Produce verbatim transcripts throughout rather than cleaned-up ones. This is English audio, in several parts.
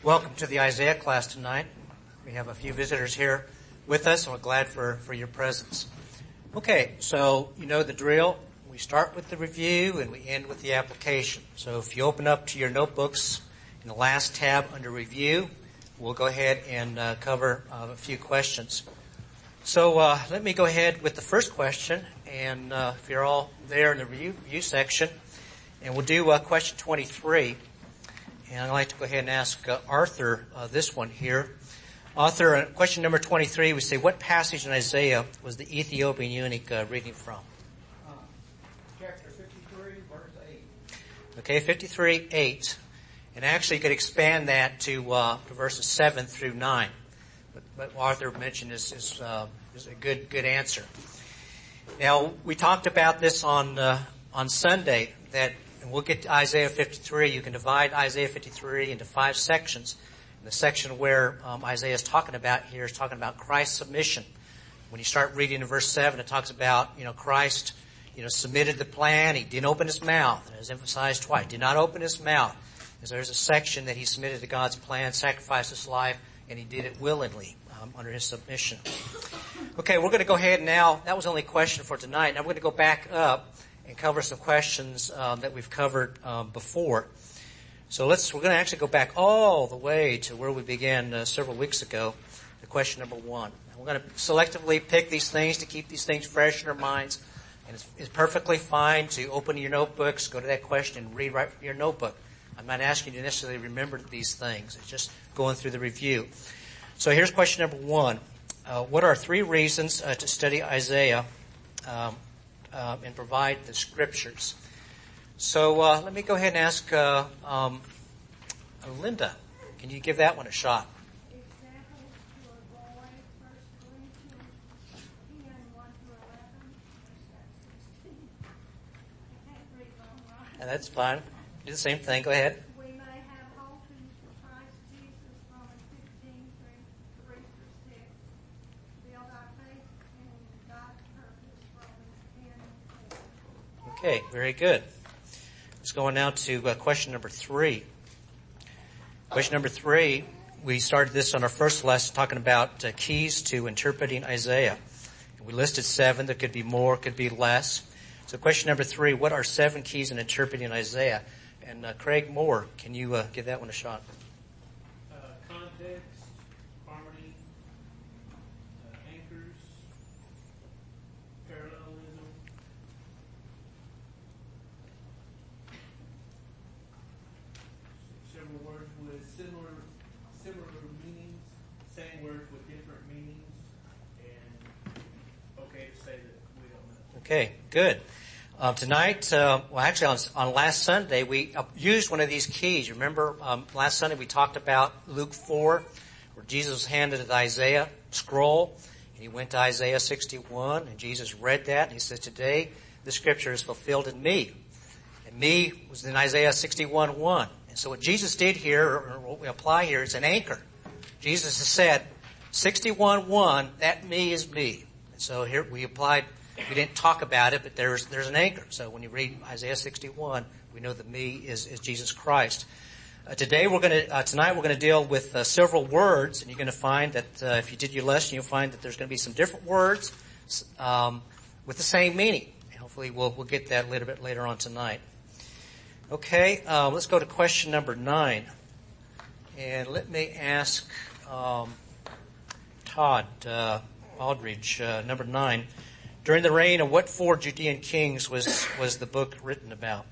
Welcome to the Isaiah class tonight. We have a few visitors here with us, and we're glad for, for your presence. Okay, so you know the drill. We start with the review, and we end with the application. So if you open up to your notebooks in the last tab under review, we'll go ahead and uh, cover uh, a few questions. So uh, let me go ahead with the first question, and uh, if you're all there in the review, review section, and we'll do uh, question twenty-three. And I'd like to go ahead and ask uh, Arthur uh, this one here. Arthur, uh, question number twenty-three, we say, what passage in Isaiah was the Ethiopian eunuch uh, reading from? Uh, chapter fifty-three, verse eight. Okay, fifty-three, eight. And actually you could expand that to, uh, to verses seven through nine. But, but what Arthur mentioned is, is, uh, is a good, good answer. Now, we talked about this on, uh, on Sunday, that and we'll get to Isaiah fifty-three. You can divide Isaiah fifty-three into five sections. And the section where um, Isaiah is talking about here is talking about Christ's submission. When you start reading in verse seven, it talks about, you know, Christ, you know, submitted the plan. He didn't open his mouth. And it was emphasized twice. Did not open his mouth. Because there's a section that he submitted to God's plan, sacrificed his life, and he did it willingly um, under his submission. Okay, we're going to go ahead now. That was only a question for tonight. Now we're going to go back up and cover some questions um, that we've covered um, before. So let's, we're going to actually go back all the way to where we began uh, several weeks ago, to question number one. And we're going to selectively pick these things to keep these things fresh in our minds. And it's, it's perfectly fine to open your notebooks, go to that question, and read right from your notebook. I'm not asking you to necessarily remember these things. It's just going through the review. So here's question number one. Uh, what are three reasons uh, to study Isaiah um, Uh, and provide the scriptures? So uh, let me go ahead and ask uh, um, Linda. Can you give that one a shot? Examples to avoid First Corinthians ten, one through eleven. sixteen. I can't read long, right? And that's fine. Do the same thing. Go ahead. We may have hope in Christ Jesus, Romans fifteen, three through six. Build our faith in God's purpose, Romans ten, four. Okay, very good. Let's go on now to uh, question number three. Question number three, we started this on our first lesson talking about uh, keys to interpreting Isaiah. We listed seven. There could be more, could be less. So question number three, what are seven keys in interpreting Isaiah? And uh, Craig Moore, can you uh, give that one a shot? Uh, context, harmony, uh, anchors, parallelism, several words with similar similar meanings, same words with different meanings, and okay to say that we don't know. Okay, good. Uh, tonight, uh, well actually on, on last Sunday, we uh, used one of these keys. Remember, um, last Sunday we talked about Luke four, where Jesus was handed the Isaiah scroll, and he went to Isaiah sixty-one, and Jesus read that, and he said, today the scripture is fulfilled in me. And me was in Isaiah sixty-one, one. And so what Jesus did here, or what we apply here, is an anchor. Jesus has said, sixty-one, one, that me is me. And so here we applied. We didn't talk about it, but there's there's an anchor. So when you read Isaiah sixty-one, we know that me is, is Jesus Christ. Uh, today we're going to uh, tonight we're going to deal with uh, several words, and you're going to find that uh, if you did your lesson, you'll find that there's going to be some different words um, with the same meaning. And hopefully we'll we'll get that a little bit later on tonight. Okay, uh, let's go to question number nine, and let me ask um, Todd uh, Aldridge, uh, number nine. During the reign of what four Judean kings was, was the book written about?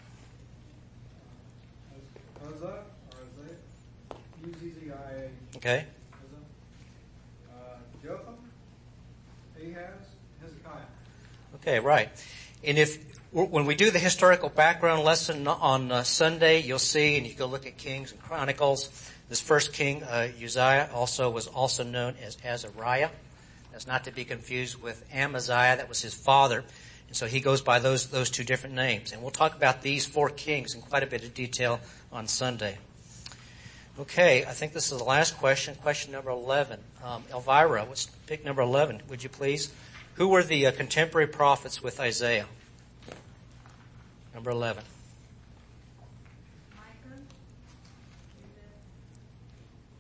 Uzzah, or Isaiah, U Z Z I A. Okay. Uzzah. Uh, Jotham, Ahaz, Hezekiah. Okay, right. And if, when we do the historical background lesson on uh, Sunday, you'll see, and you go look at Kings and Chronicles, this first king, uh, Uzziah, also was also known as Azariah. That's not to be confused with Amaziah. That was his father. And so he goes by those, those two different names. And we'll talk about these four kings in quite a bit of detail on Sunday. Okay, I think this is the last question, question number eleven. Um, Elvira, let's pick number eleven, would you please? Who were the uh, contemporary prophets with Isaiah? Number eleven. Micah,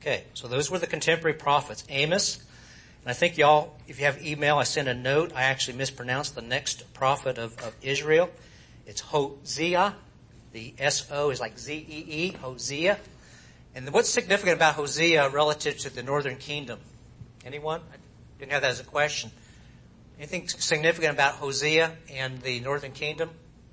Okay, so those were the contemporary prophets. Amos, and I think y'all, if you have email, I sent a note. I actually mispronounced the next prophet of, of Israel. It's Hosea. The S O is like Z E E, Hosea. And what's significant about Hosea relative to the northern kingdom? Anyone? I didn't have that as a question. Anything significant about Hosea and the northern kingdom?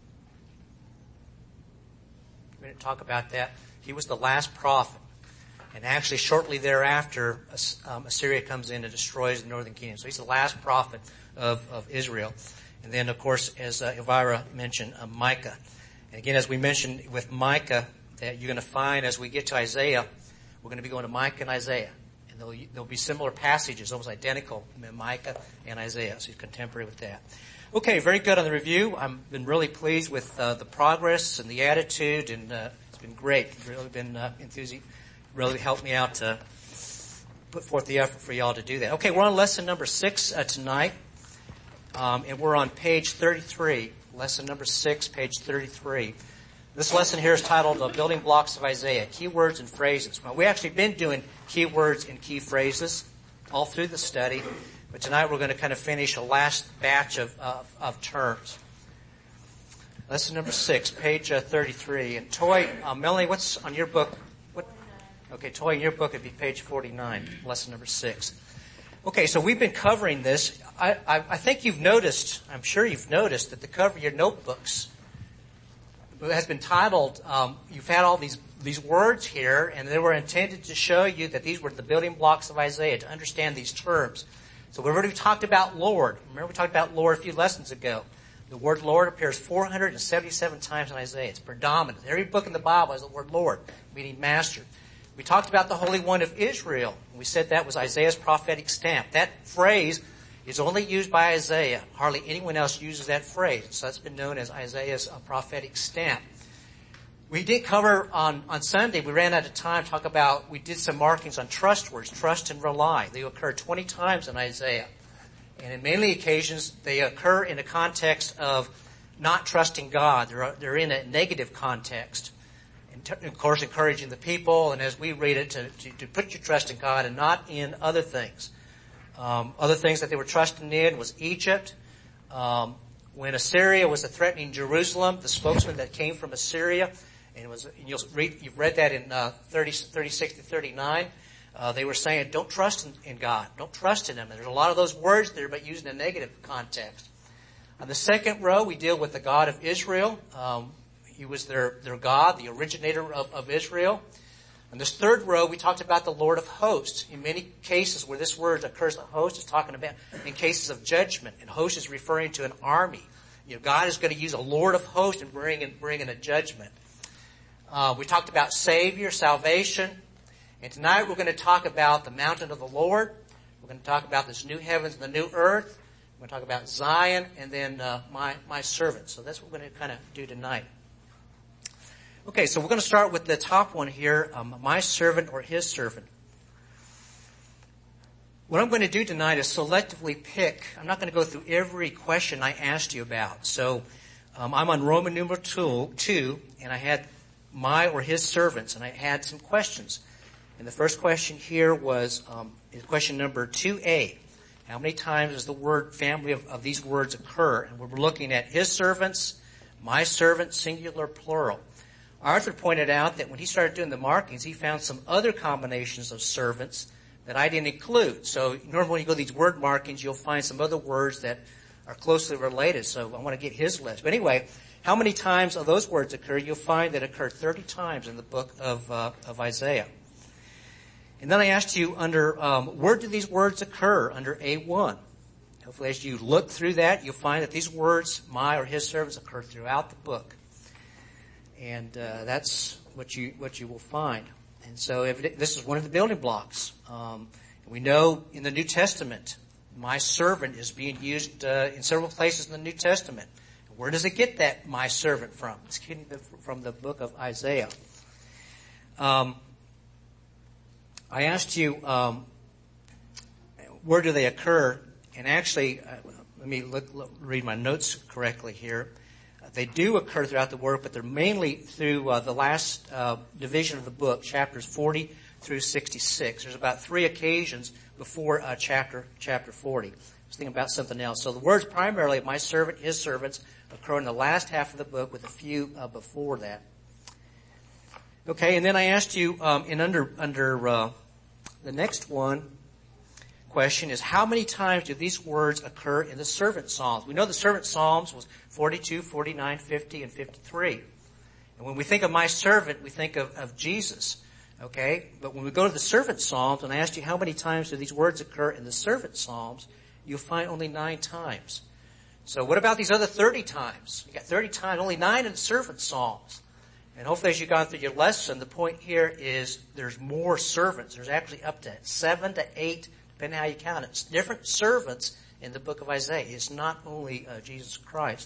We didn't talk about that. He was the last prophet. And actually, shortly thereafter, um, Assyria comes in and destroys the northern kingdom. So he's the last prophet of, of Israel. And then, of course, as uh, Elvira mentioned, uh, Micah. And again, as we mentioned with Micah, that you're going to find as we get to Isaiah, we're going to be going to Micah and Isaiah. And there'll, there'll be similar passages, almost identical, in Micah and Isaiah. So you're contemporary with that. Okay, very good on the review. I've been really pleased with uh, the progress and the attitude, and uh, it's been great. It's really been uh, enthusiastic. Really helped me out to put forth the effort for y'all to do that. Okay, we're on lesson number six uh, tonight, um, and we're on page thirty-three. Lesson number six, page thirty-three. This lesson here is titled uh, Building Blocks of Isaiah, Keywords and Phrases. Well, we've actually been doing keywords and key phrases all through the study, but tonight we're going to kind of finish a last batch of, of, of terms. Lesson number six, page uh, thirty-three. And Toy, uh, Melanie, what's on your book? What? Okay, Toy, in your book it'd be page forty-nine, lesson number six. Okay, so we've been covering this. I, I, I think you've noticed, I'm sure you've noticed, that the cover of your notebooks has been titled, um, you've had all these, these words here, and they were intended to show you that these were the building blocks of Isaiah, to understand these terms. So we've already talked about Lord. Remember we talked about Lord a few lessons ago. The word Lord appears four hundred seventy-seven times in Isaiah. It's predominant. Every book in the Bible has the word Lord, meaning master. We talked about the Holy One of Israel. We said that was Isaiah's prophetic stamp. That phrase is only used by Isaiah. Hardly anyone else uses that phrase. So that's been known as Isaiah's uh, prophetic stamp. We did cover on, on Sunday, we ran out of time to talk about, we did some markings on trust words, trust and rely. They occur twenty times in Isaiah. And in many occasions, they occur in a context of not trusting God. They're, they're in a negative context. And t- of course, encouraging the people, and as we read it, to, to, to put your trust in God and not in other things. Um, other things that they were trusting in was Egypt. Um, when Assyria was threatening Jerusalem, the spokesman that came from Assyria, and it was, and you'll read, you've read that in uh, thirty, thirty-six to thirty-nine. Uh, they were saying, don't trust in, in God. Don't trust in Him. And there's a lot of those words there, but used in a negative context. On the second row, we deal with the God of Israel. Um, he was their, their God, the originator of, of Israel. On this third row, we talked about the Lord of hosts. In many cases where this word occurs, the host is talking about in cases of judgment. And host is referring to an army. You know, God is going to use a Lord of hosts and bring in, bring in a judgment. Uh, we talked about Savior, salvation. And tonight we're going to talk about the mountain of the Lord. We're going to talk about this new heavens and the new earth. We're going to talk about Zion and then uh, my, my servant. So that's what we're going to kind of do tonight. Okay, so we're going to start with the top one here, um, my servant or his servant. What I'm going to do tonight is selectively pick. I'm not going to go through every question I asked you about. So um, I'm on Roman numeral two, two, and I had my or his servants, and I had some questions. And the first question here was um, question number two A. How many times does the word family of, of these words occur? And we're looking at his servants, my servant, singular, plural. Arthur pointed out that when he started doing the markings, he found some other combinations of servants that I didn't include. So normally when you go to these word markings, you'll find some other words that are closely related. So I want to get his list. But anyway, how many times of those words occur? You'll find that occur thirty times in the book of, uh, of Isaiah. And then I asked you under, um, where do these words occur under A one? Hopefully as you look through that, you'll find that these words, my or his servants, occur throughout the book. And, uh, that's what you, what you will find. And so if it, this is one of the building blocks. Um, we know in the New Testament, my servant is being used, uh, in several places in the New Testament. Where does it get that my servant from? It's getting from the book of Isaiah. Um, I asked you, um, where do they occur? And actually, uh, let me look, look, read my notes correctly here. Uh, they do occur throughout the work, but they're mainly through uh, the last uh, division of the book, chapters forty through sixty-six. There's about three occasions before uh, chapter chapter forty. I was thinking about something else. So the words primarily my servant, his servants, occur in the last half of the book with a few uh, before that. Okay, and then I asked you um, in under under uh, the next one question is how many times do these words occur in the servant psalms? We know the servant psalms was forty-two, forty-nine, fifty, and fifty-three. And when we think of my servant, we think of, of Jesus. Okay? But when we go to the servant psalms, and I asked you how many times do these words occur in the servant psalms, you'll find only nine times. So what about these other thirty times? You got thirty times, only nine in the servant psalms. And hopefully as you've gone through your lesson, the point here is there's more servants. There's actually up to seven to eight, depending on how you count it. It's different servants in the book of Isaiah. It's not only uh, Jesus Christ.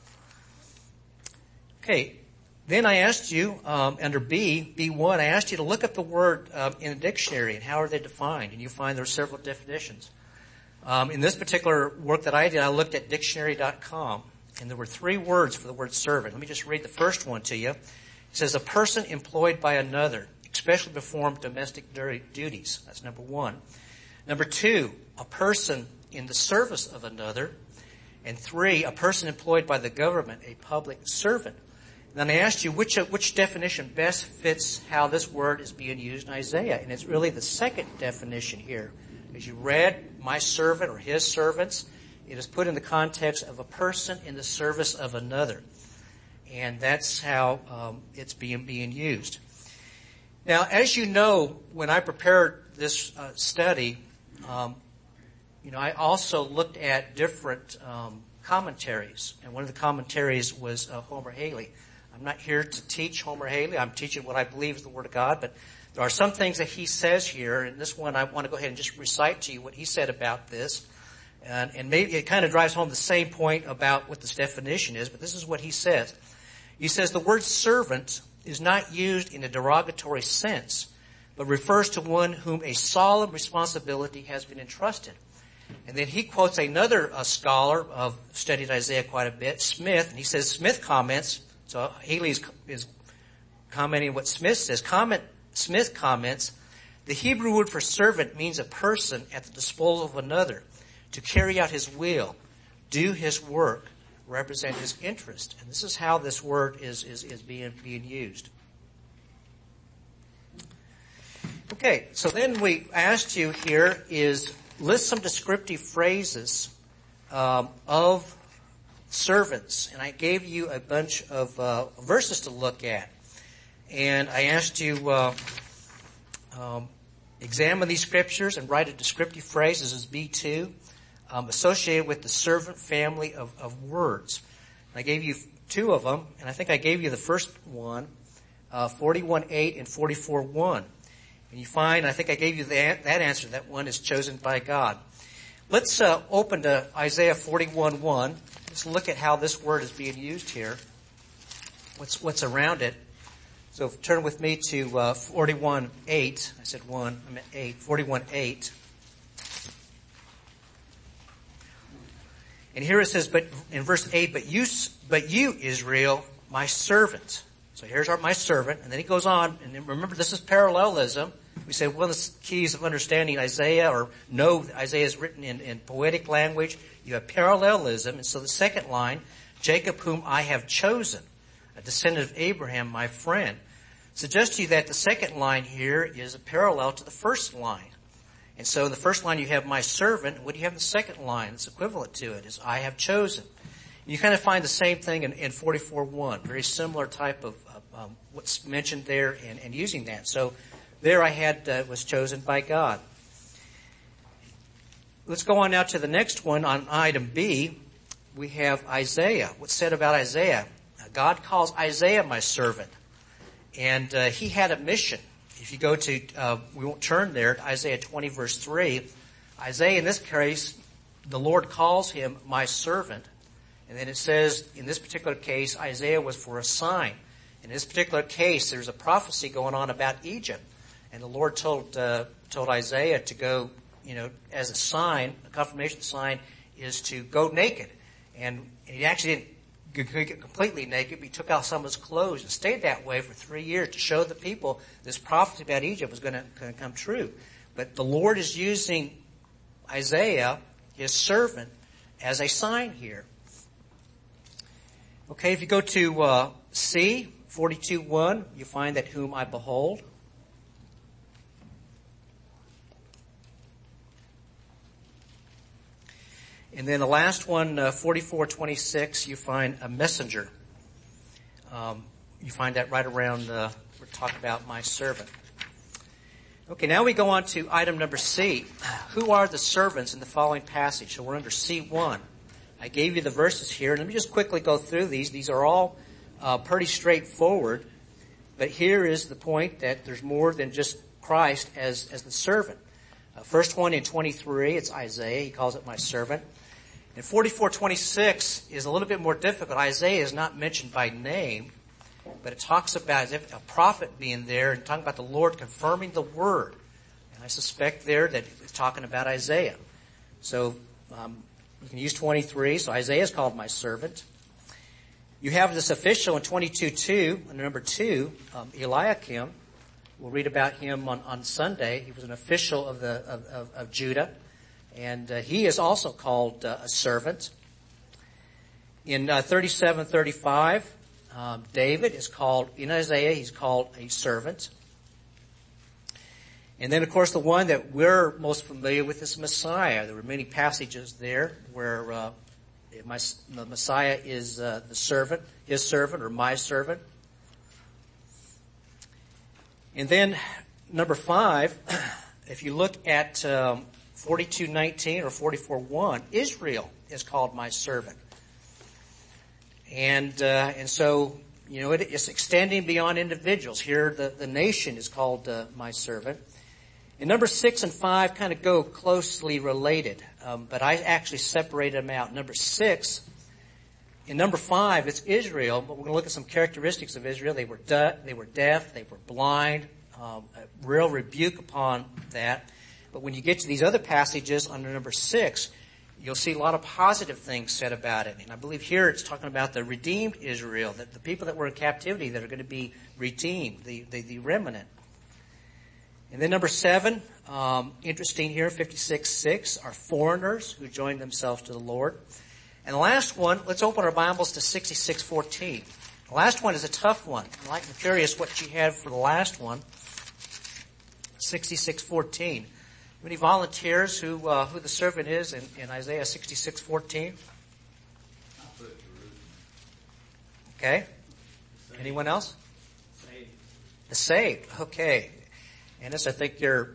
Okay. Then I asked you, um, under B, B one, I asked you to look up the word um, in a dictionary and how are they defined. And you find there are several definitions. Um, in this particular work that I did, I looked at dictionary dot com. And there were three words for the word servant. Let me just read the first one to you. It says, a person employed by another, especially to perform domestic duties. That's number one. Number two, a person in the service of another. And three, a person employed by the government, a public servant. And then I asked you which which definition best fits how this word is being used in Isaiah. And it's really the second definition here. As you read, my servant or his servants, it is put in the context of a person in the service of another. And that's how um, it's being being used. Now, as you know, when I prepared this uh, study, um, you know, I also looked at different um, commentaries. And one of the commentaries was uh, Homer Haley. I'm not here to teach Homer Haley. I'm teaching what I believe is the Word of God. But there are some things that he says here. And this one, I want to go ahead and just recite to you what he said about this. And, and maybe it kind of drives home the same point about what this definition is. But this is what he says. He says the word servant is not used in a derogatory sense, but refers to one whom a solemn responsibility has been entrusted. And then he quotes another uh, scholar of studied Isaiah quite a bit, Smith, and he says Smith comments. So Haley is, is commenting what Smith says. Comment, Smith comments, the Hebrew word for servant means a person at the disposal of another to carry out his will, do his work, represent his interest. And this is how this word is, is, is being, being used. Okay, so then we asked you here is list some descriptive phrases um, of servants. And I gave you a bunch of uh, verses to look at. And I asked you uh, um, examine these scriptures and write a descriptive phrase. This is B two. Um, associated with the servant family of, of words. And I gave you two of them, and I think I gave you the first one, uh, forty-one eight and forty-four one. And you find, I think I gave you that, that answer, that one is chosen by God. Let's uh, open to Isaiah forty-one one. Let's look at how this word is being used here. What's what's around it. So turn with me to uh, forty-one eight. I said one, I meant eight. forty-one eight. And here it says, but in verse eight, but you, but you, Israel, my servant. So here's our, my servant. And then he goes on, and remember this is parallelism. We said one of the keys of understanding Isaiah, or know Isaiah is written in, in poetic language. You have parallelism. And so the second line, Jacob whom I have chosen, a descendant of Abraham, my friend, suggests to you that the second line here is a parallel to the first line. And so in the first line you have my servant. What do you have in the second line that's equivalent to it is I have chosen. And you kind of find the same thing in, in forty-four one. Very similar type of uh, um, what's mentioned there and, and using that. So there I had uh, was chosen by God. Let's go on now to the next one on item B. We have Isaiah. What's said about Isaiah? God calls Isaiah my servant. And uh, he had a mission. If you go to, uh, we won't turn there, to Isaiah twenty verse three. Isaiah, in this case, the Lord calls him my servant. And then it says, in this particular case, Isaiah was for a sign. In this particular case, there's a prophecy going on about Egypt. And the Lord told, uh, told Isaiah to go, you know, as a sign, a confirmation sign is to go naked. And he actually didn't get completely naked, but he took out some of his clothes and stayed that way for three years to show the people this prophecy about Egypt was going to come true. But the Lord is using Isaiah, his servant, as a sign here. Okay, if you go to uh, C, forty-two one, you find that whom I behold. And then the last one, uh, forty-four twenty-six, you find a messenger. Um, you find that right around, uh, we're talking about my servant. Okay, now we go on to item number C. Who are the servants in the following passage? So we're under C one. I gave you the verses here. Let me just quickly go through these. These are all uh, pretty straightforward. But here is the point that there's more than just Christ as, as the servant. Uh, first one in twenty-three, it's Isaiah. He calls it my servant. And forty-four twenty-six is a little bit more difficult. Isaiah is not mentioned by name, but it talks about as if a prophet being there and talking about the Lord confirming the word. And I suspect there that it's talking about Isaiah. So um, you can use twenty-three. So Isaiah is called my servant. You have this official in twenty-two two, under number two, um, Eliakim. We'll read about him on, on Sunday. He was an official of the of, of, of Judah. And uh, he is also called uh, a servant. In uh, thirty-seven thirty-five, um, David is called, in Isaiah, he's called a servant. And then, of course, the one that we're most familiar with is Messiah. There were many passages there where uh, my, the Messiah is uh, the servant, his servant, or my servant. And then, number five, if you look at Um, forty-two nineteen or forty-four one, Israel is called my servant. And, uh, and so, you know, it, it's extending beyond individuals. Here, the, the nation is called, uh, my servant. And number six and five kind of go closely related. Um, but I actually separated them out. Number six, in number five, it's Israel, but we're going to look at some characteristics of Israel. They were de- they were deaf, they were blind, um, a real rebuke upon that. But when you get to these other passages under number six, you'll see a lot of positive things said about it. And I believe here it's talking about the redeemed Israel, that the people that were in captivity that are going to be redeemed, the, the, the remnant. And then number seven, um, interesting here, fifty-six six, are foreigners who joined themselves to the Lord. And the last one, let's open our Bibles to sixty-six fourteen. The last one is a tough one. I'm like, I'm curious what you had for the last one. sixty-six fourteen. Any volunteers who uh, who the servant is in, in Isaiah sixty-six fourteen? Okay. Anyone else? Saved. The saved. Okay. And this, I think you're,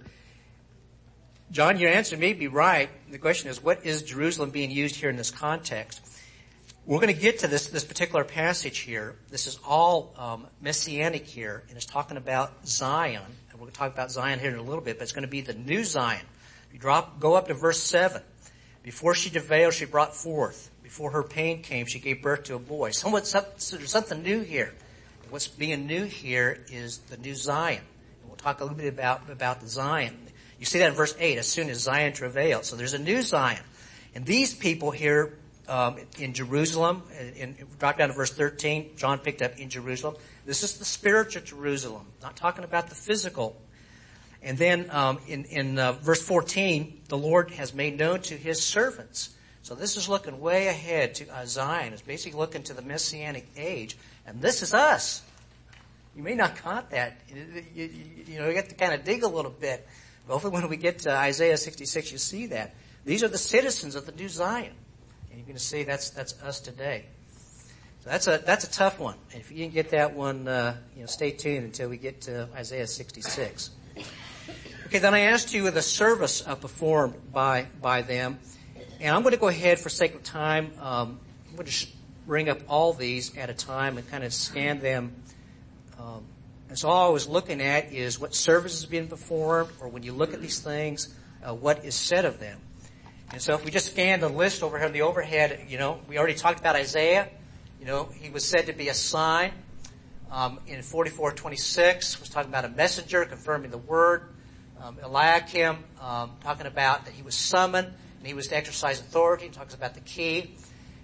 John, your answer may be right. The question is, what is Jerusalem being used here in this context? We're going to get to this this particular passage here. This is all um, messianic here, and it's talking about Zion. We're going to talk about Zion here in a little bit, but it's going to be the new Zion. You drop, go up to verse seven. Before she travailed, she brought forth. Before her pain came, she gave birth to a boy. Somewhat, so there's something new here. What's being new here is the new Zion. And we'll talk a little bit about, about the Zion. You see that in verse eight, as soon as Zion travailed. So there's a new Zion. And these people here um, in Jerusalem, and drop down to verse thirteen, John picked up in Jerusalem. This is the spiritual Jerusalem, not talking about the physical. And then um, in, in uh, verse fourteen, the Lord has made known to his servants. So this is looking way ahead to uh, Zion. It's basically looking to the Messianic age. And this is us. You may not caught that. You, you, you know, you have to kind of dig a little bit. But hopefully when we get to Isaiah sixty-six, you see that. These are the citizens of the new Zion. And you're going to see that's that's us today. So that's a that's a tough one. And if you didn't get that one, uh, you know, stay tuned until we get to Isaiah sixty-six. Okay, then I asked you the service uh, performed by by them, and I'm going to go ahead for sake of time. Um, I'm going to sh- bring up all these at a time and kind of scan them. Um, and so all I was looking at is what service is being performed, or when you look at these things, uh, what is said of them. And so if we just scan the list over here on the overhead, you know, we already talked about Isaiah. You know, he was said to be a sign. Um, in forty-four twenty-six, was talking about a messenger confirming the word. Um, Eliakim, um, talking about that he was summoned and he was to exercise authority. He talks about the key.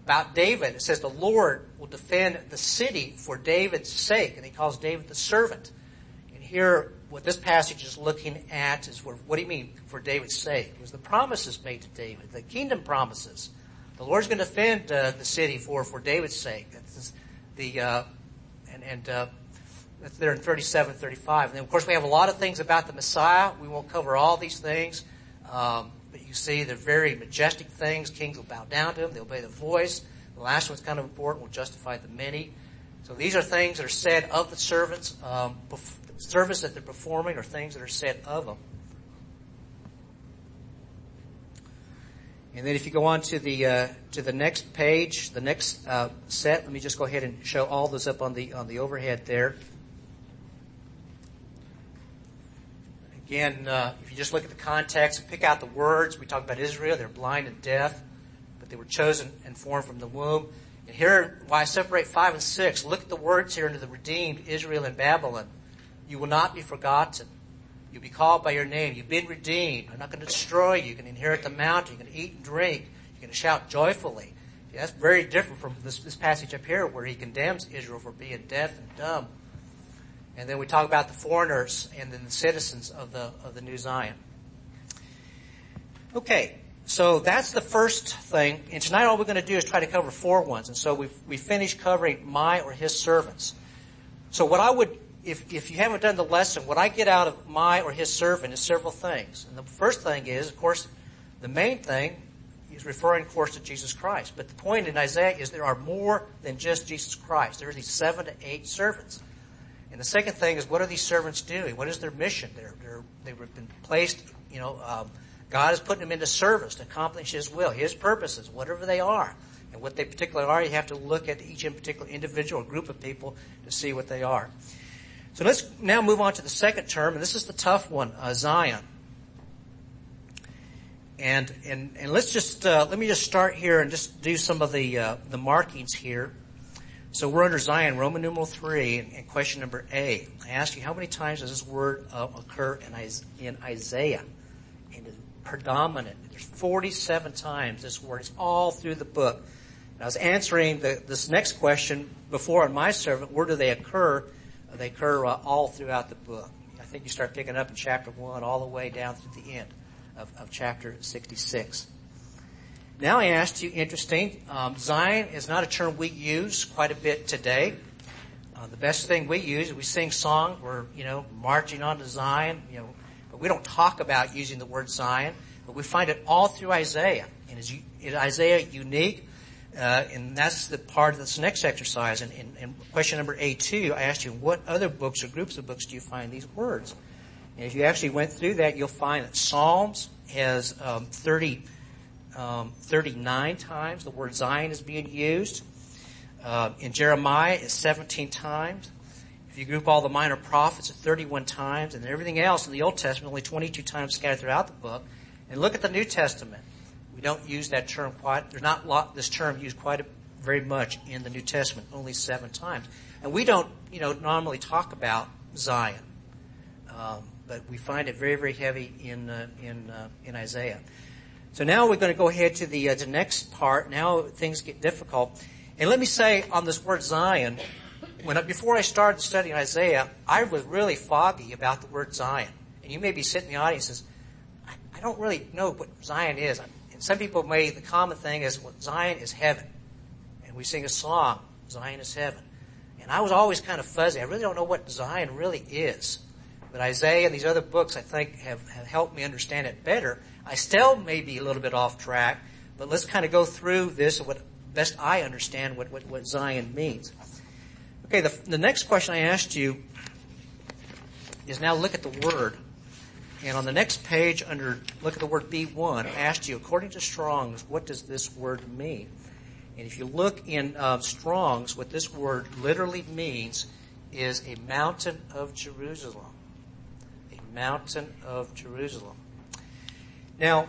about David, it says the Lord will defend the city for David's sake, and he calls David the servant. And here, what this passage is looking at is, for, what do you mean for David's sake? It was the promises made to David, the kingdom promises. The Lord's going to defend uh, the city for, for David's sake. That's the uh, and and uh, that's there in thirty-seven, thirty-five. And then, of course, we have a lot of things about the Messiah. We won't cover all these things. Um, but you see, they're very majestic things. Kings will bow down to him. They'll obey the voice. The last one's kind of important. Will justify the many. So these are things that are said of the servants. Um, service that they're performing, or things that are said of them. And then if you go on to the uh, to the next page, the next uh, set, let me just go ahead and show all those up on the on the overhead there. Again, uh, if you just look at the context and pick out the words, we talk about Israel, they're blind and deaf, but they were chosen and formed from the womb. And here, why I separate five and six, look at the words here into the redeemed Israel and Babylon. You will not be forgotten. You'll be called by your name. You've been redeemed. I'm not going to destroy you. You can inherit the mountain. You can eat and drink. You can shout joyfully. See, that's very different from this, this passage up here where he condemns Israel for being deaf and dumb. And then we talk about the foreigners and then the citizens of the of the New Zion. Okay, so that's the first thing. And tonight all we're going to do is try to cover four ones. And so we've we finished covering my or his servants. So what I would If, if you haven't done the lesson, what I get out of my or his servant is several things. And the first thing is, of course, the main thing is referring, of course, to Jesus Christ. But the point in Isaiah is there are more than just Jesus Christ. There are these seven to eight servants. And the second thing is, what are these servants doing? What is their mission? They're, they're, they've been placed, you know, um, God is putting them into service to accomplish His will, His purposes, whatever they are. And what they particularly are, you have to look at each in particular individual or group of people to see what they are. So let's now move on to the second term, and this is the tough one, uh, Zion. And and and let's just uh, let me just start here and just do some of the uh, the markings here. So we're under Zion, Roman numeral three, and, and question number A. I asked you, how many times does this word uh, occur in in Isaiah? And it's predominant. There's forty-seven times this word. It's all through the book. And I was answering the, this next question before on my servant. Where do they occur? They occur uh, all throughout the book. I think you start picking up in chapter one all the way down through the end of, of chapter sixty-six. Now I asked you, interesting, um, Zion is not a term we use quite a bit today. Uh, the best thing we use is we sing songs. We're, you know, marching on to Zion, you know, but we don't talk about using the word Zion. But we find it all through Isaiah. And is, is Isaiah unique? Uh, and that's the part of this next exercise. And in, in question number A two, I asked you, what other books or groups of books do you find these words? And if you actually went through that, you'll find that Psalms has um, thirty, um, thirty-nine times the word Zion is being used. Uh, in Jeremiah, it's seventeen times. If you group all the minor prophets, it's thirty-one times. And everything else in the Old Testament, only twenty-two times scattered throughout the book. And look at the New Testament. We don't use that term quite, there's not lot, this term used quite a, very much in the New Testament, only seven times. And we don't, you know, normally talk about Zion. Um, but we find it very, very heavy in, uh, in, uh, in Isaiah. So now we're going to go ahead to the, uh, the next part. Now things get difficult. And let me say on this word Zion, when I, before I started studying Isaiah, I was really foggy about the word Zion. And you may be sitting in the audience and says, I, I don't really know what Zion is. And some people may, the common thing is, well, Zion is heaven. And we sing a song, Zion is heaven. And I was always kind of fuzzy. I really don't know what Zion really is. But Isaiah and these other books, I think, have, have helped me understand it better. I still may be a little bit off track, but let's kind of go through this, what best I understand what, what, what Zion means. Okay, the, the next question I asked you is now look at the word. And on the next page, under look at the word B one, I asked you, according to Strong's, what does this word mean? And if you look in uh, Strong's, what this word literally means is a mountain of Jerusalem. A mountain of Jerusalem. Now,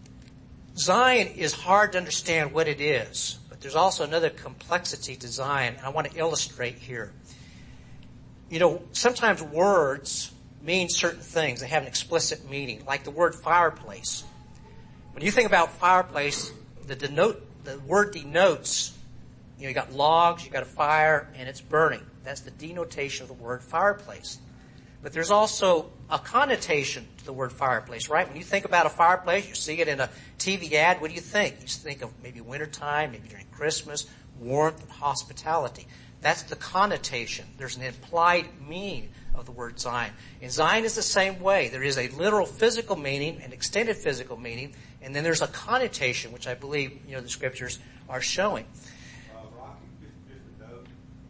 Zion is hard to understand what it is, but there's also another complexity to Zion, and I want to illustrate here. You know, sometimes words mean certain things. They have an explicit meaning, like the word fireplace. When you think about fireplace, the denote the word denotes, you know, you got logs, you got a fire, and it's burning. That's the denotation of the word fireplace. But there's also a connotation to the word fireplace, right? When you think about a fireplace, you see it in a T V ad, what do you think? You think of maybe wintertime, maybe during Christmas, warmth and hospitality. That's the connotation. There's an implied meaning of the word Zion. And Zion is the same way. There is a literal physical meaning, an extended physical meaning, and then there's a connotation, which I believe, you know, the scriptures are showing. Uh, Rocky, just, just a note.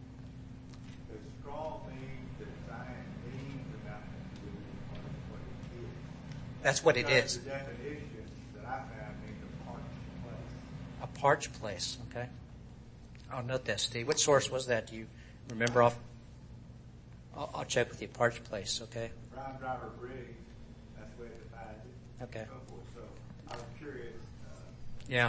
The straw means that Zion means about what it is. That's what it Because is. The definition that I found means a parched place. A parched place, okay? I'll note that, Steve. What source was that? Do you remember off? I'll, I'll check with you. Parched place, okay? Prime driver Briggs, that's where it defines it. Okay. And so forth. So I was curious. Uh, Yeah.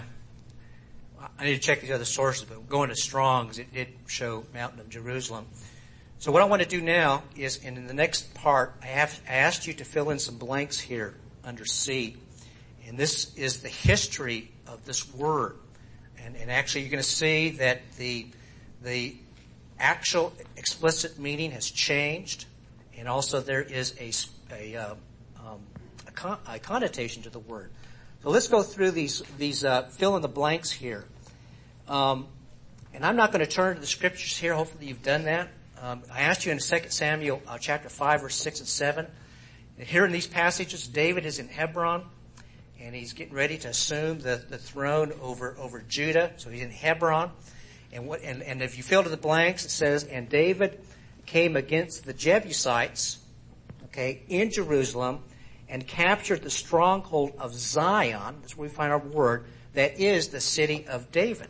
I need to check these other sources, but going to Strong's, it did show Mountain of Jerusalem. So what I want to do now is, and in the next part, I have I asked you to fill in some blanks here under C. And this is the history of this word. And, and actually you're going to see that the, the actual explicit meaning has changed. And also there is a, a, uh, um, a, con- a connotation to the word. So let's go through these, these, uh, fill in the blanks here. Um, and I'm not going to turn to the scriptures here. Hopefully you've done that. Um, I asked you in Second Samuel, uh, chapter five, verse six and seven. And here in these passages, David is in Hebron, and he's getting ready to assume the, the throne over, over Judah. So he's in Hebron. And what, and, and if you fill to the blanks, it says, and David came against the Jebusites, okay, in Jerusalem, and captured the stronghold of Zion. That's where we find our word. That is the city of David.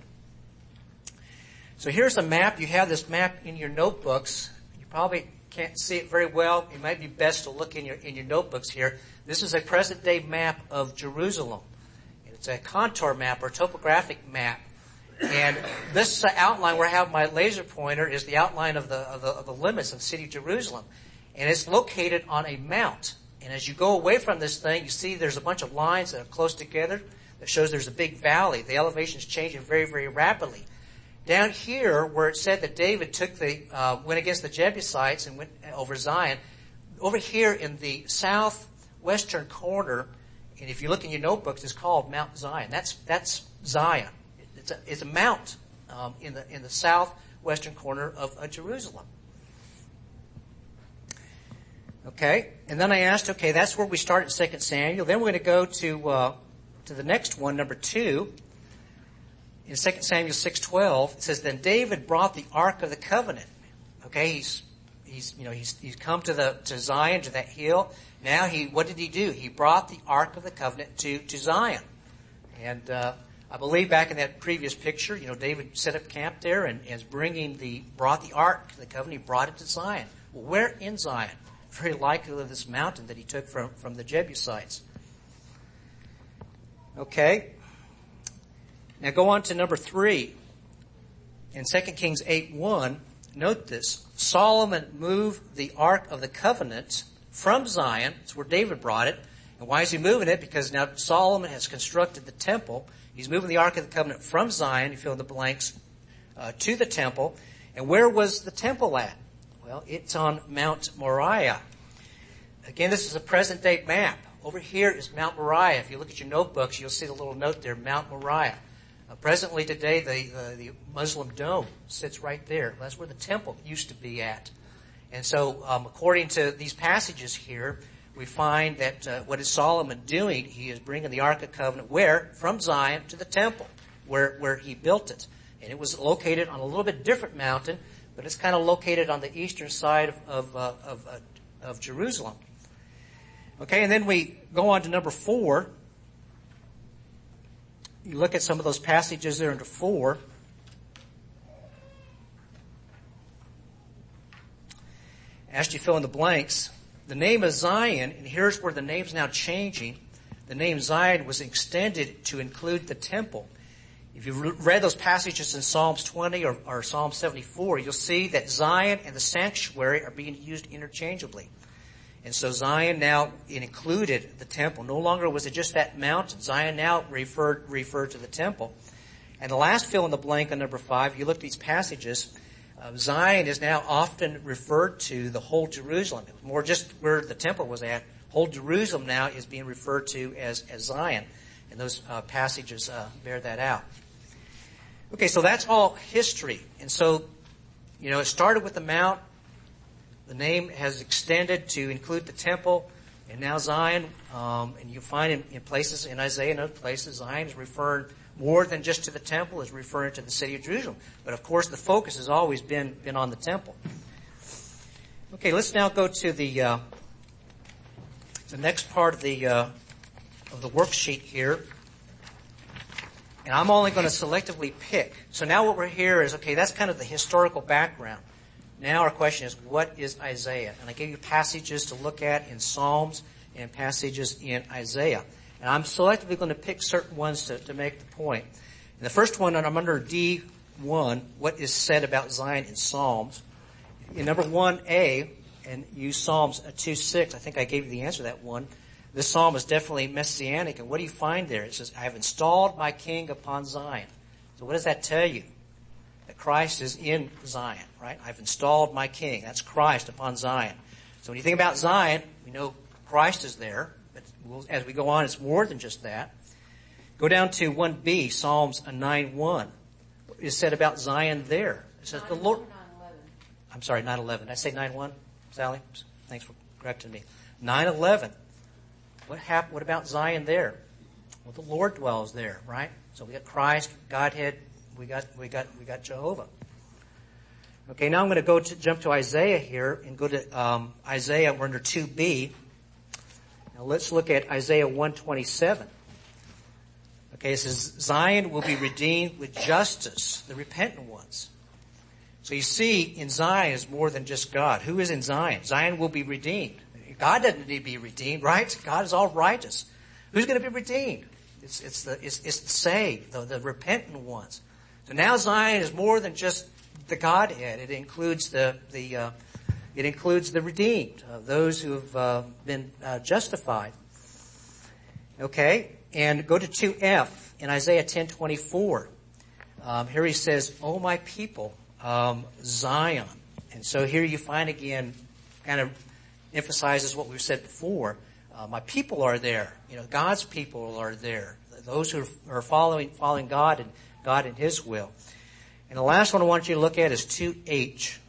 So here's a map. You have this map in your notebooks. You probably can't see it very well. It might be best to look in your, in your notebooks here. This is a present day map of Jerusalem. It's a contour map or topographic map. And this outline where I have my laser pointer is the outline of the, of the, of the limits of the city of Jerusalem. And it's located on a mount. And as you go away from this thing, you see there's a bunch of lines that are close together that shows there's a big valley. The elevation is changing very, very rapidly. Down here, where it said that David took the, uh, went against the Jebusites and went over Zion, over here in the southwestern corner, and if you look in your notebooks, it's called Mount Zion. That's, that's Zion. It's a, it's a mount, um, in the, in the southwestern corner of uh, Jerusalem. Okay, and then I asked, okay, that's where we start in Second Samuel. Then we're going to go to, uh, to the next one, number two. In Second Samuel six twelve, it says, then David brought the Ark of the Covenant. Okay, he's, he's, you know, he's, he's come to the, to Zion, to that hill. Now he, what did he do? He brought the Ark of the Covenant to, to Zion. And, uh, I believe back in that previous picture, you know, David set up camp there and is bringing the, brought the Ark of the Covenant, he brought it to Zion. Well, where in Zion? Very likely this mountain that he took from, from the Jebusites. Okay. Now go on to number three. In Second Kings eight one, note this. Solomon moved the Ark of the Covenant from Zion. That's where David brought it. And why is he moving it? Because now Solomon has constructed the temple. He's moving the Ark of the Covenant from Zion, you fill in the blanks, uh, to the temple. And where was the temple at? Well, it's on Mount Moriah. Again, this is a present day map. Over here is Mount Moriah. If you look at your notebooks, you'll see the little note there, Mount Moriah. Uh, presently today, the, the, the Muslim dome sits right there. That's where the temple used to be at. And so, um, according to these passages here, we find that uh, what is Solomon doing? He is bringing the Ark of Covenant where? From Zion to the temple, where, where he built it. And it was located on a little bit different mountain, but it's kind of located on the eastern side of, of, uh, of, uh, of Jerusalem. Okay, and then we go on to number four. You look at some of those passages there under four. Asked you fill in the blanks. The name of Zion, and here's where the name's now changing. The name Zion was extended to include the temple. If you've read those passages in Psalms twenty or, or Psalm seventy-four, you'll see that Zion and the sanctuary are being used interchangeably. And so Zion now, it included the temple. No longer was it just that mountain. Zion now referred, referred to the temple. And the last fill in the blank on number five, you look at these passages, uh, Zion is now often referred to the whole Jerusalem. It was more just where the temple was at. Whole Jerusalem now is being referred to as, as Zion. And those uh, passages uh, bear that out. Okay, so that's all history. And so, you know, it started with the Mount. The name has extended to include the temple. And now Zion, um, and you find in, in places, in Isaiah and other places, Zion is referring more than just to the temple, is referring to the city of Jerusalem. But of course, the focus has always been, been on the temple. Okay, let's now go to the, uh, the next part of the, uh, of the worksheet here. And I'm only going to selectively pick. So now what we're here is, okay, that's kind of the historical background. Now our question is, what is Isaiah? And I gave you passages to look at in Psalms and passages in Isaiah. And I'm selectively going to pick certain ones to, to make the point. And the first one, and I'm under D one, what is said about Zion in Psalms. In number one A, and use Psalms two six, I think I gave you the answer to that one. This psalm is definitely messianic. And what do you find there? It says, I have installed my king upon Zion. So what does that tell you? That Christ is in Zion, right? I've installed my king. That's Christ upon Zion. So when you think about Zion, we know Christ is there. But we'll, as we go on, it's more than just that. Go down to one B, Psalms nine one. What is said about Zion there? It says the Lord. I'm sorry, nine eleven. Did I say nine one, Sally? Thanks for correcting me. nine eleven. What happened? What about Zion there? Well, the Lord dwells there, right? So we got Christ, Godhead. We got, we got, we got Jehovah. Okay, now I'm going to go to, jump to Isaiah here and go to, um, Isaiah, we're under two B. Now let's look at Isaiah one twenty-seven. Okay, it says, Zion will be redeemed with justice, the repentant ones. So you see, in Zion is more than just God. Who is in Zion? Zion will be redeemed. God doesn't need to be redeemed, right? God is all righteous. Who's going to be redeemed? It's, it's the, it's, it's the saved, the, the repentant ones. So now Zion is more than just the Godhead. It includes the, the, uh, it includes the redeemed, uh, those who have, uh, been, uh, justified. Okay? And go to two F in Isaiah ten twenty-four. Um, here he says, "Oh my people, um, Zion." And so here you find again, kind of emphasizes what we've said before. Uh, my people are there. You know, God's people are there. Those who are following, following God and God and His will. And the last one I want you to look at is two H.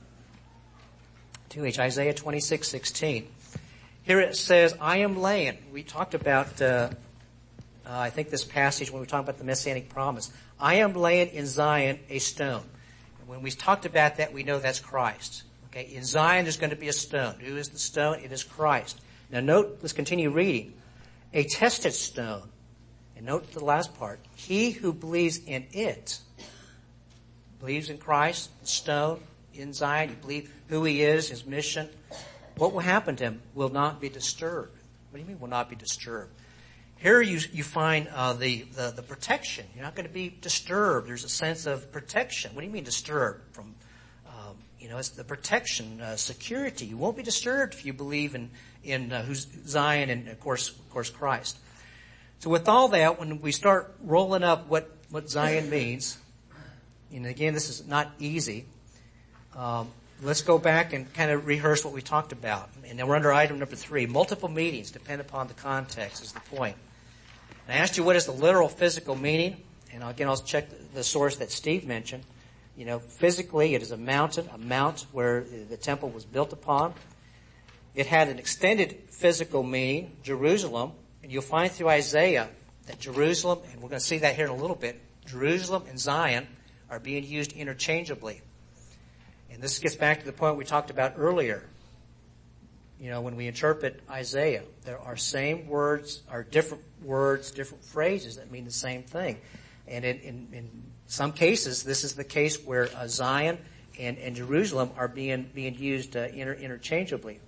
two H, Isaiah twenty-six sixteen. Here it says, I am laying. We talked about, uh, uh, I think this passage when we talked about the Messianic promise. I am laying in Zion a stone. And when we talked about that, we know that's Christ. Okay, in Zion there's going to be a stone. Who is the stone? It is Christ. Now note, let's continue reading. A tested stone. And note the last part. He who believes in it, believes in Christ, the stone, in Zion, you believe who He is, His mission, what will happen to him will not be disturbed. What do you mean will not be disturbed? Here you, you find uh, the, the, the protection. You're not going to be disturbed. There's a sense of protection. What do you mean disturbed? From, um, you know, it's the protection, uh, security. You won't be disturbed if you believe in, in uh, who's Zion and, of course, of course, Christ. So with all that, when we start rolling up what, what Zion means, and again, this is not easy, um, let's go back and kind of rehearse what we talked about. And then we're under item number three. Multiple meanings depend upon the context is the point. And I asked you what is the literal physical meaning, and again, I'll check the source that Steve mentioned. You know, physically, it is a mountain, a mount where the temple was built upon. It had an extended physical meaning, Jerusalem. And you'll find through Isaiah that Jerusalem, and we're going to see that here in a little bit, Jerusalem and Zion are being used interchangeably. And this gets back to the point we talked about earlier. You know, when we interpret Isaiah, there are same words, are different words, different phrases that mean the same thing. And in, in, in some cases, this is the case where uh, Zion and, and Jerusalem are being, being used uh, inter, interchangeably.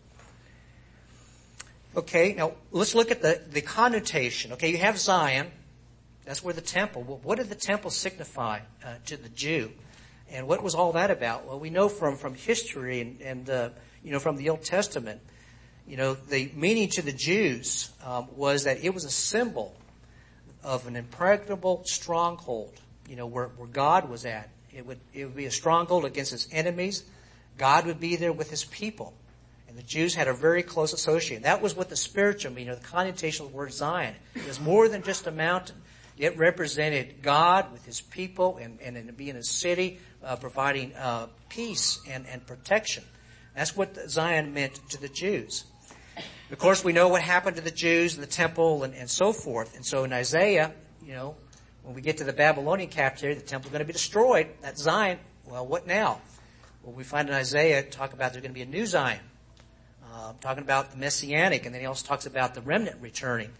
Okay, now let's look at the, the connotation. Okay, you have Zion. That's where the temple. Well, what did the temple signify uh, to the Jew? And what was all that about? Well, we know from, from history and, and uh, you know, from the Old Testament, you know, the meaning to the Jews um, was that it was a symbol of an impregnable stronghold. you know, where, where God was at. It would, it would be a stronghold against his enemies. God would be there with his people. And the Jews had a very close association. That was what the spiritual meaning, or the connotation of the word Zion. It was more than just a mountain. It represented God with his people and, and, and being a city, uh, providing uh, peace and, and protection. That's what Zion meant to the Jews. Of course, we know what happened to the Jews, the temple, and, and so forth. And so in Isaiah, you know, when we get to the Babylonian captivity, the temple is going to be destroyed. That's Zion. Well, what now? Well, we find in Isaiah talk about there's going to be a new Zion. Uh, talking about the Messianic, and then he also talks about the remnant returning.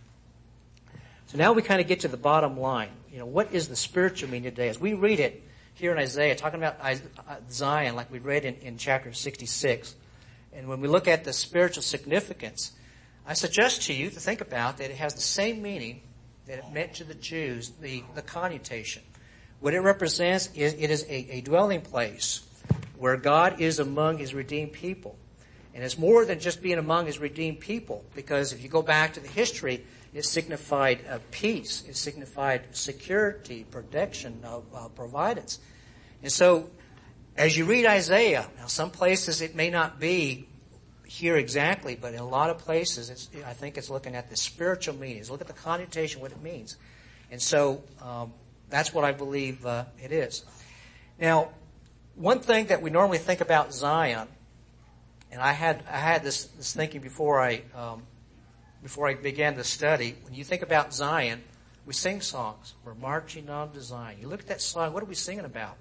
So now we kind of get to the bottom line. You know, what is the spiritual meaning today? As we read it here in Isaiah, talking about Zion, like we read in, in chapter sixty-six, and when we look at the spiritual significance, I suggest to you to think about that it has the same meaning that it meant to the Jews, the, the connotation. What it represents is it is a, a dwelling place where God is among his redeemed people. And it's more than just being among his redeemed people, because if you go back to the history, it signified uh, peace, it signified security, protection, uh, uh, providence. And so, as you read Isaiah, now some places it may not be here exactly, but in a lot of places, it's, I think it's looking at the spiritual meanings. Look at the connotation, what it means. And so, um, that's what I believe uh, it is. Now, one thing that we normally think about Zion, and I had I had this, this thinking before I um, before I began the study. When you think about Zion, we sing songs. We're marching on to Zion. You look at that song. What are we singing about?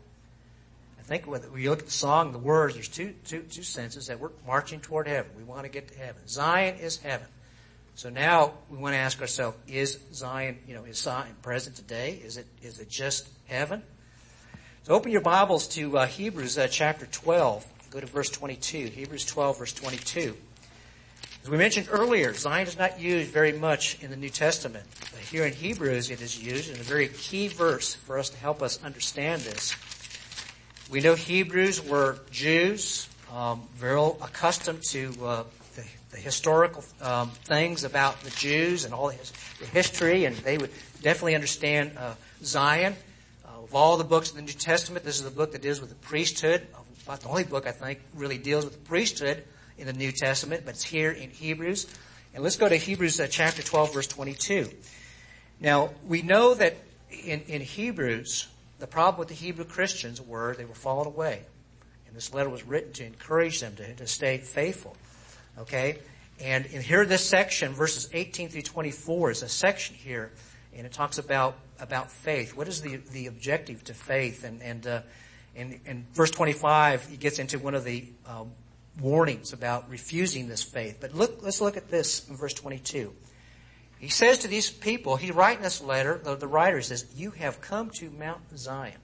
I think when you look at the song, the words, there's two two two senses that we're marching toward heaven. We want to get to heaven. Zion is heaven. So now we want to ask ourselves: Is Zion, you know, is Zion present today? Is it is it just heaven? So open your Bibles to uh, Hebrews uh, chapter twelve. Go to verse twenty-two. Hebrews twelve, verse twenty-two. As we mentioned earlier, Zion is not used very much in the New Testament. But here in Hebrews, it is used in a very key verse for us to help us understand this. We know Hebrews were Jews, um, very accustomed to uh, the, the historical um, things about the Jews and all the, his, the history, and they would definitely understand uh, Zion. Uh, of all the books in the New Testament, this is the book that deals with the priesthood. About the only book, I think, really deals with the priesthood in the New Testament, but it's here in Hebrews. And let's go to Hebrews uh, chapter twelve, verse twenty-two. Now, we know that in, in Hebrews, the problem with the Hebrew Christians were they were falling away. And this letter was written to encourage them to, to stay faithful. Okay? And in here, this section, verses eighteen through twenty-four, is a section here, and it talks about, about faith. What is the, the objective to faith? And, and, uh, In, in verse twenty-five, he gets into one of the um, warnings about refusing this faith. But look, let's look at this in verse twenty-two. He says to these people, he's writing this letter, the, the writer says, you have come to Mount Zion.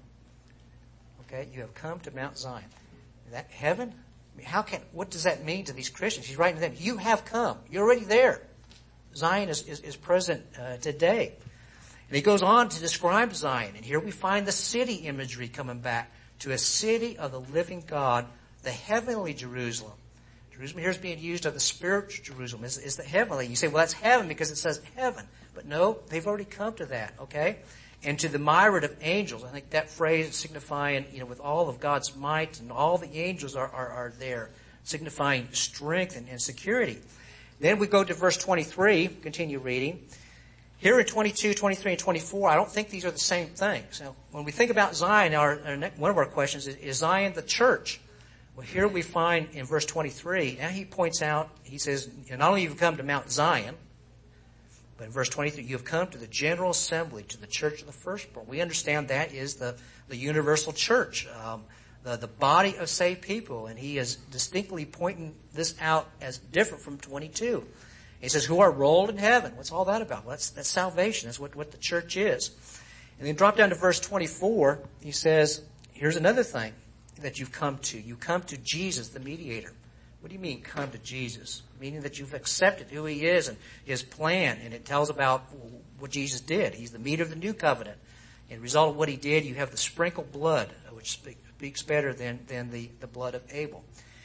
Okay, you have come to Mount Zion. Is that heaven? I mean, how can, what does that mean to these Christians? He's writing to them, you have come. You're already there. Zion is, is, is present uh, today. And he goes on to describe Zion. And here we find the city imagery coming back. To a city of the living God, the heavenly Jerusalem. Jerusalem here is being used of the spiritual Jerusalem. Is, is the heavenly. You say, well, that's heaven because it says heaven. But no, they've already come to that, okay? And to the myriad of angels. I think that phrase is signifying, you know, with all of God's might and all the angels are, are, are there, signifying strength and, and security. Then we go to verse twenty-three, continue reading. Here in twenty-two, twenty-three, and twenty-four, I don't think these are the same things. Now, when we think about Zion, our, our, one of our questions is, is Zion the church? Well, here we find in verse twenty-three, now he points out, he says, not only have you come to Mount Zion, but in verse twenty-three, you have come to the general assembly, to the church of the firstborn. We understand that is the, the universal church, um, the, the body of saved people, and he is distinctly pointing this out as different from twenty-two. He says, who are rolled in heaven. What's all that about? Well, that's, that's salvation. That's what, what the church is. And then drop down to verse twenty-four. He says, here's another thing that you've come to. You come to Jesus, the mediator. What do you mean, come to Jesus? Meaning that you've accepted who he is and his plan. And it tells about what Jesus did. He's the mediator of the new covenant. And as a result of what he did, you have the sprinkled blood, which speaks better than, than the, the blood of Abel.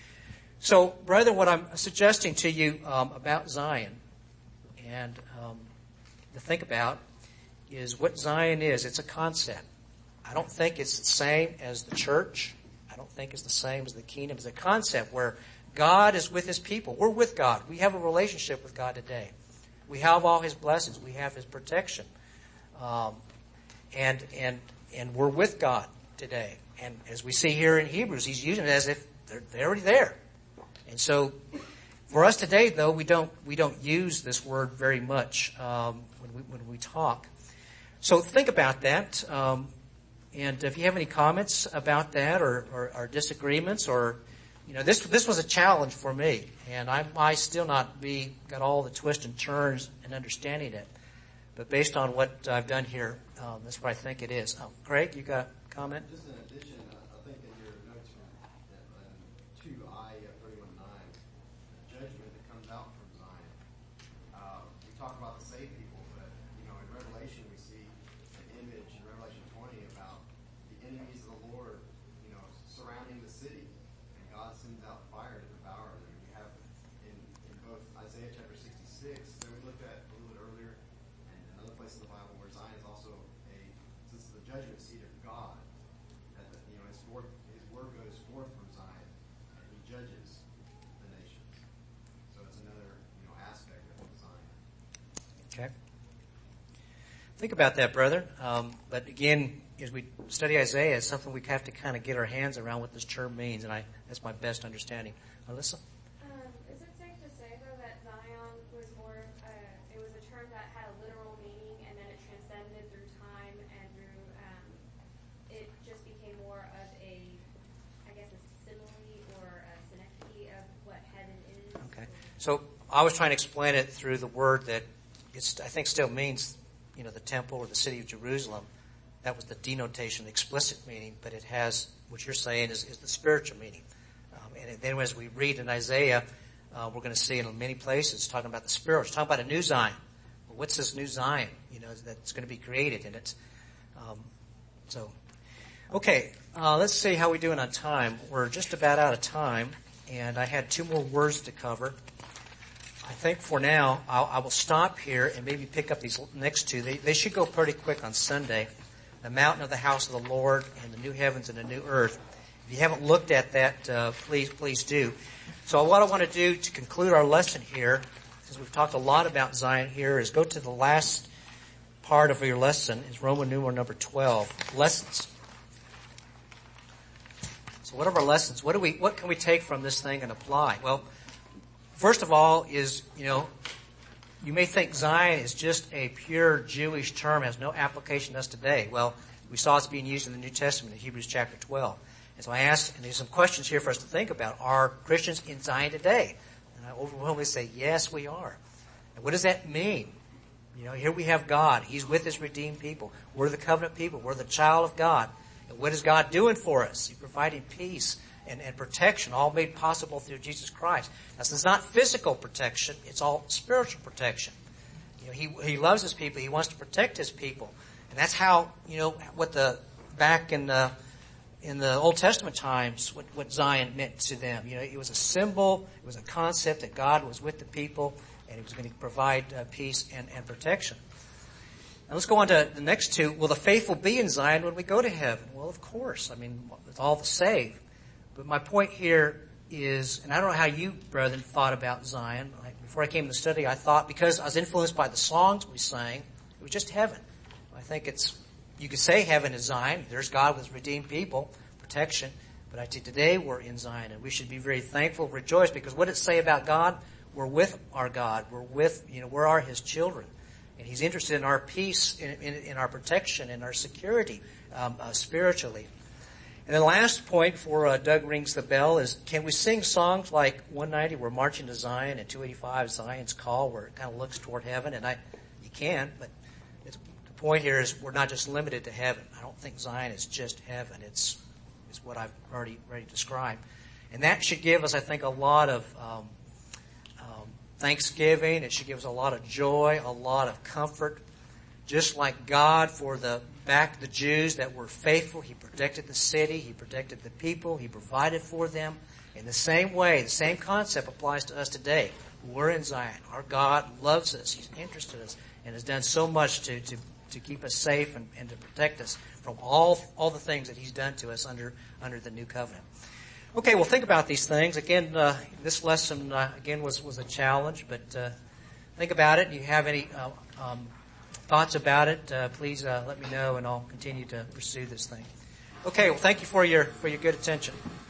So, brethren, what I'm suggesting to you um, about Zion and um, to think about is what Zion is. It's a concept. I don't think it's the same as the church. I don't think it's the same as the kingdom. It's a concept where God is with his people. We're with God. We have a relationship with God today. We have all his blessings. We have his protection. Um, and, and, and we're with God today. And as we see here in Hebrews, he's using it as if they're, they're already there. And so, for us today, though, we don't we don't use this word very much um, when we when we talk. So think about that. Um, and if you have any comments about that, or, or, or disagreements, or you know, this this was a challenge for me, and I might still not be got all the twists and turns and understanding it. But based on what I've done here, um, that's what I think it is. Oh, Craig, you got a comment? Just in addition, I think in your notes from two I thirty-one nine, the judgment that comes out from Zion. Uh, we talk about the saved people, but you know, in Revelation we see an image in Revelation twenty about the enemies of the Lord, you know, surrounding the city, and God sends out fire to devour them. We have in, in both Isaiah chapter sixty-six that we looked at a little bit earlier, and another place in the Bible where Zion is also a this is the judgment seat of God. That the, you know, his word, his word goes forth from Zion, and he judges the nations. So it's another, you know, aspect of Zion. Okay. Think about that, brother. Um, but again, as we study Isaiah, it's something we have to kind of get our hands around what this term means, and I that's my best understanding. Alyssa? Um, is it safe to say, though, that Zion was more, uh, it was a term that had a literal meaning, and then it transcended through time and through, um, it just became more of a, I guess, a simile or a synecdoche of what heaven is? Okay. So I was trying to explain it through the word that it's, I think still means, you know, the temple or the city of Jerusalem. That was the denotation, the explicit meaning, but it has, what you're saying is, is the spiritual meaning. Um, and then as we read in Isaiah, uh, we're going to see in many places talking about the spiritual. It's talking about a new Zion. Well, what's this new Zion, you know, that's going to be created? And it's, um, so, okay, uh, let's see how we're doing on time. We're just about out of time, and I had two more words to cover. I think for now, I'll, I will stop here and maybe pick up these next two. They, they should go pretty quick on Sunday. The mountain of the house of the Lord and the new heavens and the new earth. If you haven't looked at that, uh, please, please do. So what I want to do to conclude our lesson here, since we've talked a lot about Zion here, is go to the last part of your lesson, is Roman numeral number twelve, lessons. So what are our lessons? What do we, what can we take from this thing and apply? Well, first of all is, you know, you may think Zion is just a pure Jewish term, has no application to us today. Well, we saw it's being used in the New Testament in Hebrews chapter twelve. And so I asked, and there's some questions here for us to think about. Are Christians in Zion today? And I overwhelmingly say, yes, we are. And what does that mean? You know, here we have God. He's with his redeemed people. We're the covenant people. We're the child of God. And what is God doing for us? He's providing peace and, and protection, all made possible through Jesus Christ. Now, this is not physical protection. It's all spiritual protection. You know, he, he loves his people. He wants to protect his people. And that's how, you know, what the, back in the, in the Old Testament times, what, what Zion meant to them. You know, it was a symbol. It was a concept that God was with the people and he was going to provide uh, peace and, and protection. Now let's go on to the next two. Will the faithful be in Zion when we go to heaven? Well, of course. I mean, it's all the saved. But my point here is, and I don't know how you, brethren, thought about Zion. Like, before I came to study, I thought, because I was influenced by the songs we sang, it was just heaven. I think it's, you could say heaven is Zion. There's God with his redeemed people, protection. But I think today we're in Zion, and we should be very thankful, rejoice, because what does it say about God? We're with our God. We're with, you know, we are his children. And he's interested in our peace, in, in, in our protection, in our security, um, uh, spiritually. And then the last point before uh, Doug rings the bell is, can we sing songs like one ninety, we're marching to Zion, and two eighty-five, Zion's Call, where it kind of looks toward heaven? And I, you can, but it's, the point here is we're not just limited to heaven. I don't think Zion is just heaven. It's, it's what I've already, already described. And that should give us, I think, a lot of um, um, thanksgiving. It should give us a lot of joy, a lot of comfort. Just like God for the back the Jews that were faithful, he protected the city, he protected the people, he provided for them. In the same way, the same concept applies to us today. We're in Zion. Our God loves us. He's interested in us and has done so much to, to to keep us safe and, and to protect us from all all the things that He's done to us under under the new covenant. Okay, well, think about these things. Again, uh, this lesson, uh, again, was, was a challenge, but uh, think about it. If you have any uh, um, thoughts about it, uh, please uh, let me know, and I'll continue to pursue this thing. Okay, well, thank you for your for your good attention.